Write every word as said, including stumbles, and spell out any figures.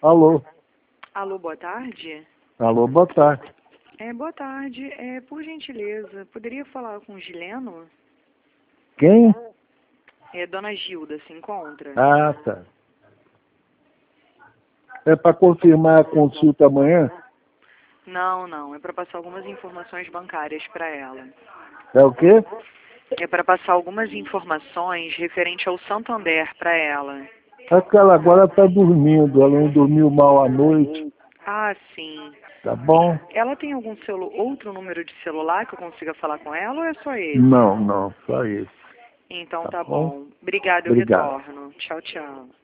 Alô? Alô, boa tarde? Alô, boa tarde. É, boa tarde. É, por gentileza, poderia falar com o Gileno? Quem? É, Dona Gilda se encontra? Ah, tá. É para confirmar a consulta amanhã? Não, não. É para passar algumas informações bancárias para ela. É o quê? É para passar algumas informações referente ao Santander para ela. É que ela agora está dormindo, ela não dormiu mal à noite, Ah, sim. tá bom? Ela tem algum celu outro número de celular que eu consiga falar com ela ou é só esse? Não, não, só isso. Então Tá tá bom? bom. Obrigada, eu Obrigado. retorno. Tchau, tchau.